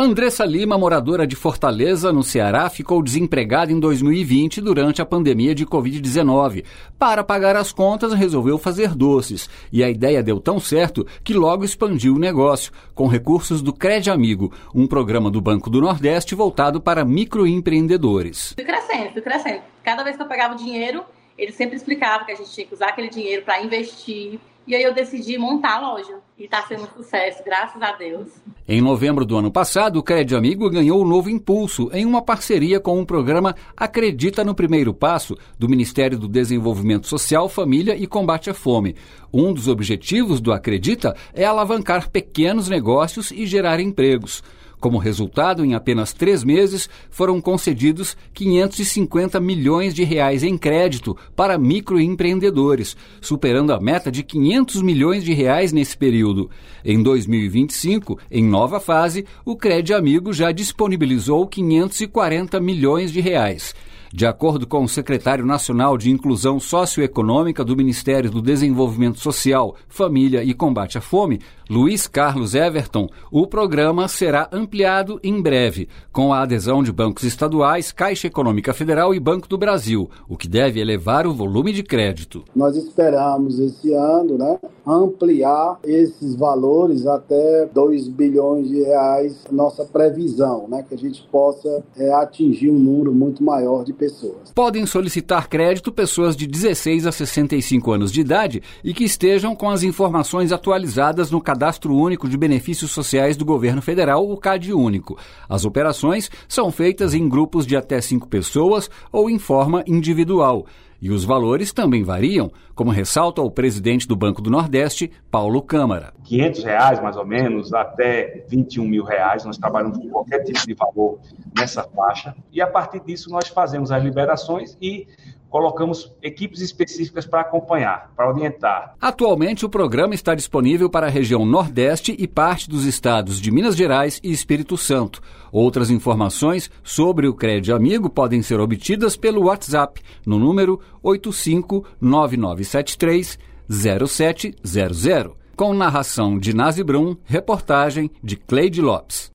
Andressa Lima, moradora de Fortaleza, no Ceará, ficou desempregada em 2020 durante a pandemia de Covid-19. Para pagar as contas, resolveu fazer doces. E a ideia deu tão certo que logo expandiu o negócio, com recursos do Crédito Amigo, um programa do Banco do Nordeste voltado para microempreendedores. Fui crescendo. Cada vez que eu pegava o dinheiro, ele sempre explicava que a gente tinha que usar aquele dinheiro para investir. E aí eu decidi montar a loja. E está sendo um sucesso, graças a Deus. Em novembro do ano passado, o Crédito Amigo ganhou um novo impulso em uma parceria com o programa Acredita no Primeiro Passo, do Ministério do Desenvolvimento Social, Família e Combate à Fome. Um dos objetivos do Acredita é alavancar pequenos negócios e gerar empregos. Como resultado, em apenas 3 meses, foram concedidos R$550 milhões em crédito para microempreendedores, superando a meta de R$500 milhões nesse período. Em 2025, em nova fase, o Crédito Amigo já disponibilizou R$540 milhões. De acordo com o secretário nacional de Inclusão Socioeconômica do Ministério do Desenvolvimento Social, Família e Combate à Fome, Luiz Carlos Everton, o programa será ampliado em breve, com a adesão de bancos estaduais, Caixa Econômica Federal e Banco do Brasil, o que deve elevar o volume de crédito. Nós esperamos esse ano, ampliar esses valores até R$2 bilhões, nossa previsão, que a gente possa atingir um número muito maior de pessoas. Podem solicitar crédito pessoas de 16 a 65 anos de idade e que estejam com as informações atualizadas no Cadastro Único de Benefícios Sociais do Governo Federal, o CadÚnico. As operações são feitas em grupos de até 5 pessoas ou em forma individual. E os valores também variam, como ressalta o presidente do Banco do Nordeste, Paulo Câmara. R$500 mais ou menos, até R$21 mil. Nós trabalhamos com qualquer tipo de valor nessa faixa. E a partir disso nós fazemos as liberações e colocamos equipes específicas para acompanhar, para orientar. Atualmente, o programa está disponível para a região Nordeste e parte dos estados de Minas Gerais e Espírito Santo. Outras informações sobre o Crédito Amigo podem ser obtidas pelo WhatsApp, no número 8599730700. Com narração de Nazi Brum, reportagem de Cleide Lopes.